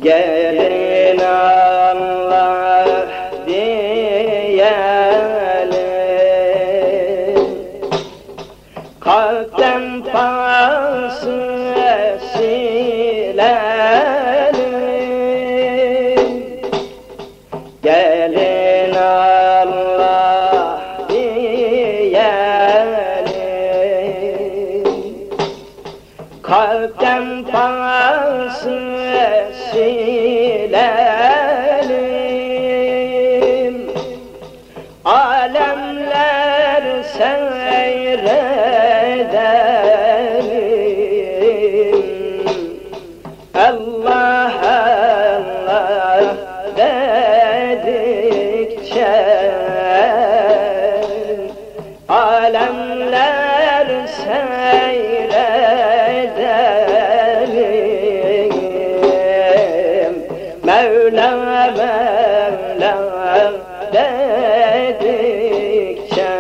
Gelin Allah diyelim, kalpten pası silelim. Gelin Allah diyelim, kalpten pası silelim. Alemler seyredelim, Allah Allah dedikçe. Alemler seyredelim, Mevla Mevla dedikçe.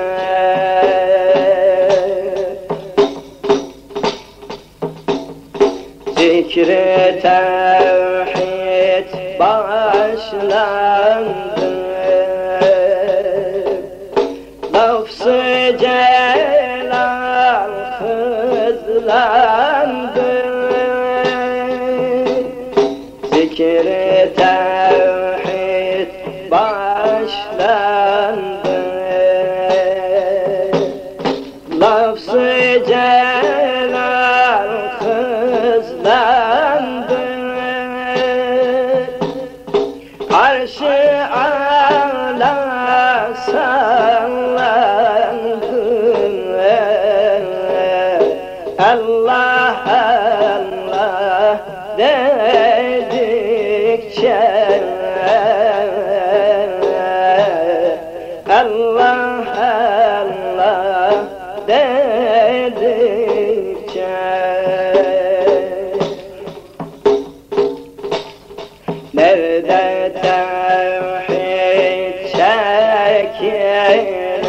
Zikri tevhid başlandı, lafz-ı celal hızlandı. Zikri tevhid başlandı, lafz-ı celal hızlandı. Arş-ı âlâ sallandı, Allah Allah dedikçe. Allah Allah dedikçe. Nerede tevhid çekilir,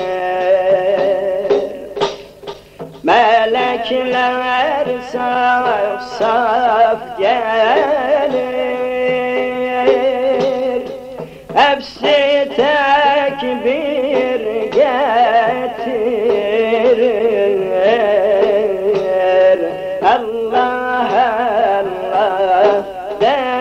melekler saf saf gelir. Hepsi tekbir getirir, Allah Allah